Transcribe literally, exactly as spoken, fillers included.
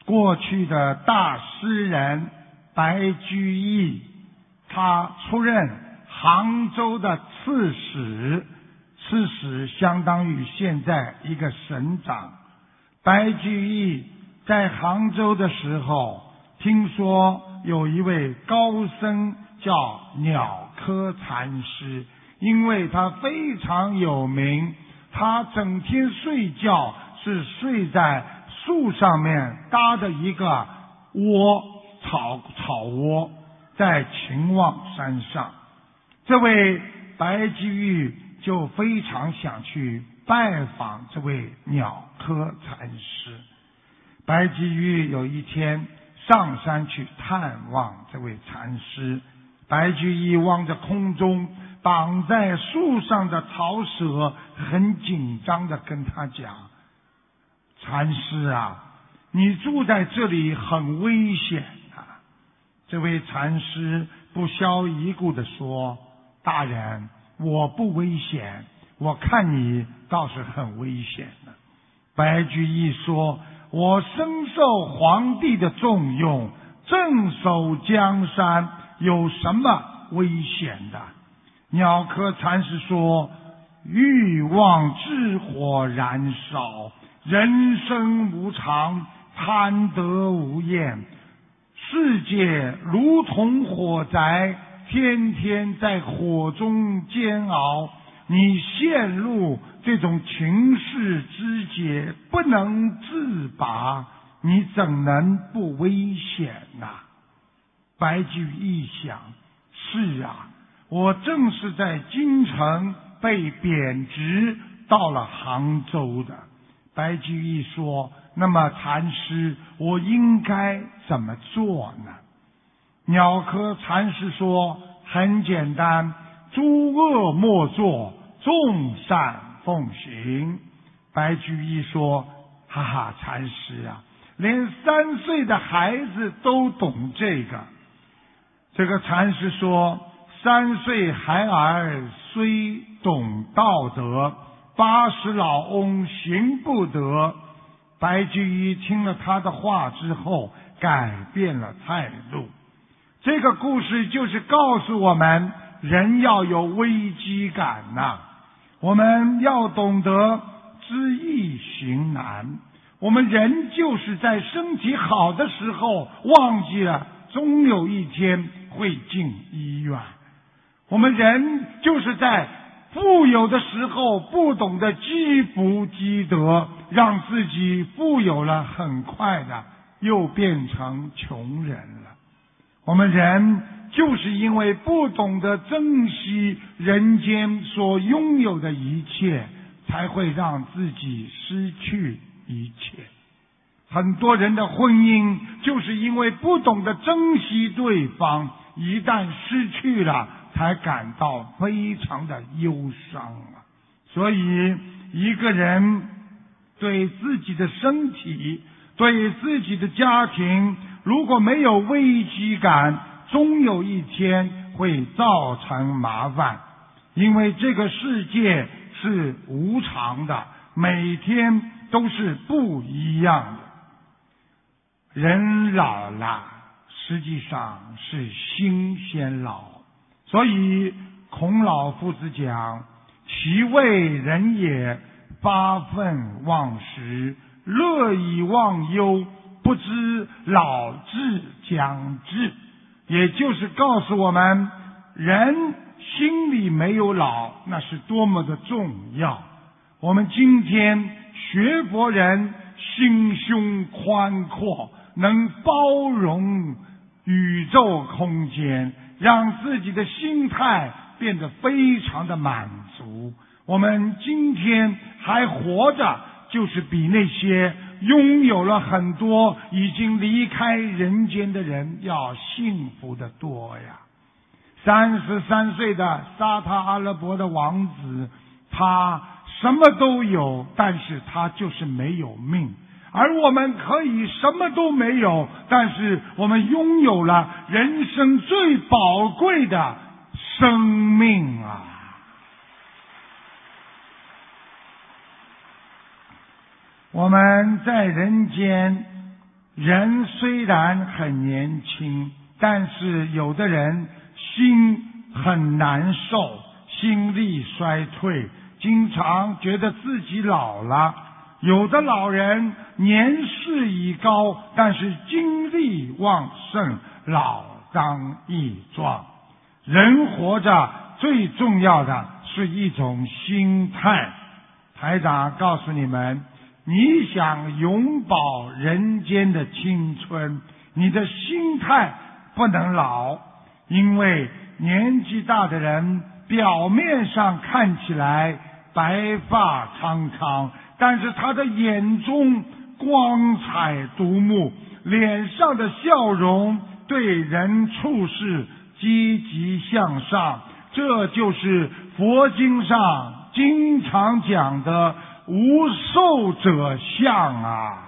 过去的大诗人白居易，他出任杭州的刺史，刺史相当于现在一个省长。白居易在杭州的时候，听说有一位高僧叫鸟窠禅师，因为他非常有名，他整天睡觉是睡在树上面搭的一个窝，草草窝，在秦望山上。这位白居易就非常想去拜访这位鸟窠禅师。白居易有一天上山去探望这位禅师，白居易望着空中绑在树上的草蛇，很紧张地跟他讲：禅师啊，你住在这里很危险啊。这位禅师不屑一顾地说：大人，我不危险，我看你倒是很危险的。白居易说：我深受皇帝的重用，镇守江山，有什么危险的？鸟窠禅师说：欲望之火燃烧，人生无常，贪得无厌，世界如同火宅，天天在火中煎熬，你陷入这种情势之结，不能自拔，你怎能不危险呢？白居易想：是啊，我正是在京城被贬值到了杭州的。白居易说：那么禅师，我应该怎么做呢？鸟窠禅师说：很简单，诸恶莫作，众善奉行。白居易说：哈哈，禅师啊，连三岁的孩子都懂这个。这个禅师说：三岁孩儿虽懂道德，八十老翁行不得。白居易听了他的话之后，改变了态度。这个故事就是告诉我们，人要有危机感呐、啊，我们要懂得知易行难。我们人就是在身体好的时候忘记了，终有一天会进医院。我们人就是在富有的时候不懂得积福积德，让自己富有了，很快的又变成穷人了。我们人就是因为不懂得珍惜人间所拥有的一切，才会让自己失去一切。很多人的婚姻就是因为不懂得珍惜对方，一旦失去了，才感到非常的忧伤啊。所以一个人对自己的身体，对自己的家庭，如果没有危机感，终有一天会造成麻烦。因为这个世界是无常的，每天都是不一样的。人老了，实际上是心先老。所以孔老夫子讲：其为人也，发愤忘食，乐以忘忧，不知老至将至。也就是告诉我们，人心里没有老，那是多么的重要。我们今天学佛人心胸宽阔，能包容宇宙空间，让自己的心态变得非常的满足。我们今天还活着，就是比那些拥有了很多已经离开人间的人要幸福的多呀。三十三岁的沙特阿拉伯的王子，他什么都有，但是他就是没有命。而我们可以什么都没有，但是我们拥有了人生最宝贵的生命啊！我们在人间人虽然很年轻，但是有的人心很难受，心力衰退，经常觉得自己老了。有的老人年事已高，但是精力旺盛，老当益壮。人活着最重要的是一种心态。台长告诉你们，你想永葆人间的青春，你的心态不能老。因为年纪大的人表面上看起来白发苍苍，但是他的眼中光彩夺目，脸上的笑容对人处事积极向上，这就是佛经上经常讲的无寿者相啊。